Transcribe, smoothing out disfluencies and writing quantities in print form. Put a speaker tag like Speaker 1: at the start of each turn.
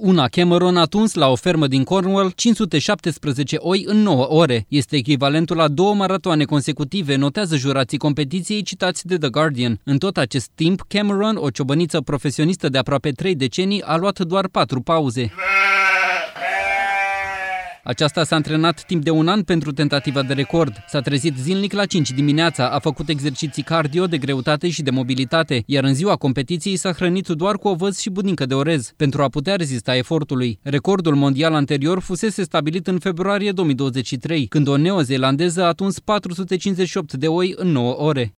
Speaker 1: Una Cameron a tuns la o fermă din Cornwall 517 oi în 9 ore. Este echivalentul la 2 maratoane consecutive, notează jurații competiției citați de The Guardian. În tot acest timp, Cameron, o ciobăniță profesionistă de aproape 3 decenii, a luat doar 4 pauze. Aceasta s-a antrenat timp de un an pentru tentativa de record. S-a trezit zilnic la 5 dimineața, a făcut exerciții cardio de greutate și de mobilitate, iar în ziua competiției s-a hrănit doar cu ovăz și budincă de orez, pentru a putea rezista efortului. Recordul mondial anterior fusese stabilit în februarie 2023, când o neozeelandeză a tuns 458 de oi în 9 ore.